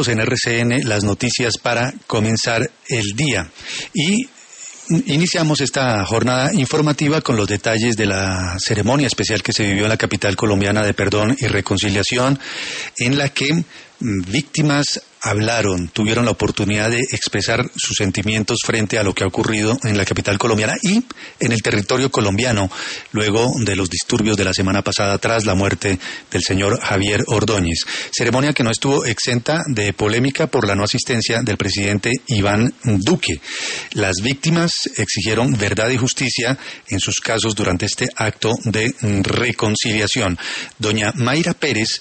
tiempos en RCN, las noticias para comenzar el día. Y iniciamos esta jornada informativa con los detalles de la ceremonia especial que se vivió en la capital colombiana de Perdón y Reconciliación, en la que víctimas hablaron, tuvieron la oportunidad de expresar sus sentimientos frente a lo que ha ocurrido en la capital colombiana y en el territorio colombiano, luego de los disturbios de la semana pasada tras la muerte del señor Javier Ordóñez. Ceremonia que no estuvo exenta de polémica por la no asistencia del presidente Iván Duque. Las víctimas exigieron verdad y justicia en sus casos durante este acto de reconciliación. Doña Mayra Pérez,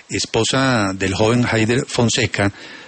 esposa del joven Haider Fonseca,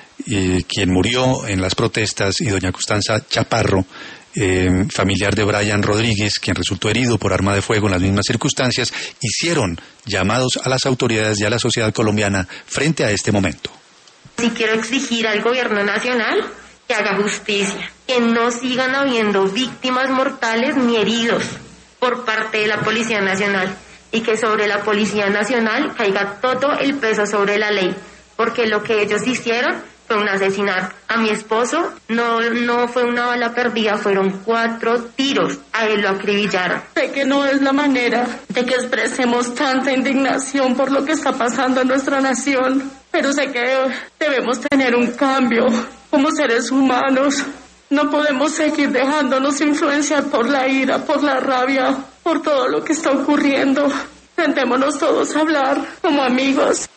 quien murió en las protestas, y doña Constanza Chaparro, familiar de Brian Rodríguez, quien resultó herido por arma de fuego en las mismas circunstancias, hicieron llamados a las autoridades y a la sociedad colombiana frente a este momento. Sí quiero exigir al gobierno nacional que haga justicia, que no sigan habiendo víctimas mortales ni heridos por parte de la Policía Nacional, y que sobre la Policía Nacional caiga todo el peso sobre la ley, porque lo que ellos hicieron fue un asesinato. A mi esposo no fue una bala perdida, fueron 4 tiros, a él lo acribillaron. Sé que no es la manera de que expresemos tanta indignación por lo que está pasando en nuestra nación, pero sé que debemos tener un cambio como seres humanos. No podemos seguir dejándonos influenciar por la ira, por la rabia, por todo lo que está ocurriendo. Sentémonos todos a hablar como amigos.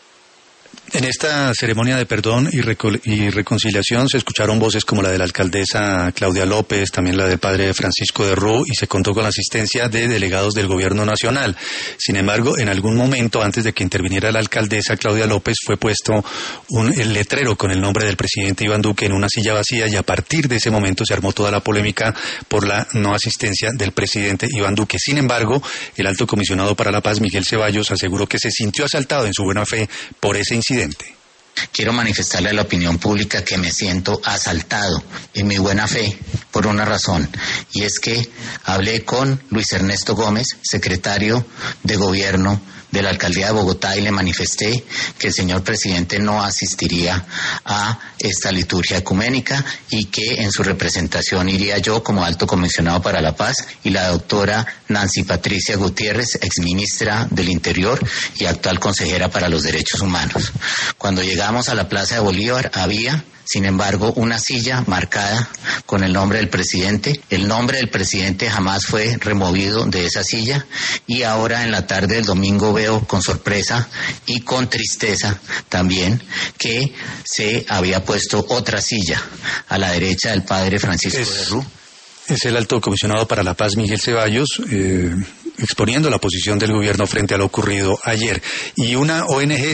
En esta ceremonia de perdón y reconciliación se escucharon voces como la de la alcaldesa Claudia López, también la del padre Francisco de Rú, y se contó con la asistencia de delegados del gobierno nacional. Sin embargo, en algún momento, antes de que interviniera la alcaldesa Claudia López, fue puesto el letrero con el nombre del presidente Iván Duque en una silla vacía, y a partir de ese momento se armó toda la polémica por la no asistencia del presidente Iván Duque. Sin embargo, el alto comisionado para la paz, Miguel Ceballos, aseguró que se sintió asaltado en su buena fe por ese incidente. Quiero manifestarle a la opinión pública que me siento asaltado en mi buena fe por una razón, y es que hablé con Luis Ernesto Gómez, secretario de Gobierno de la Alcaldía de Bogotá, y le manifesté que el señor presidente no asistiría a esta liturgia ecuménica y que en su representación iría yo como alto comisionado para la paz y la doctora Nancy Patricia Gutiérrez, exministra del Interior y actual consejera para los derechos humanos. Cuando llegamos a la Plaza de Bolívar había, sin embargo, una silla marcada con el nombre del presidente. El nombre del presidente jamás fue removido de esa silla, y ahora en la tarde del domingo veo con sorpresa y con tristeza también que se había puesto otra silla a la derecha del padre Francisco de Rú. Es el alto comisionado para la paz, Miguel Ceballos, exponiendo la posición del gobierno frente a lo ocurrido ayer. Y una ONG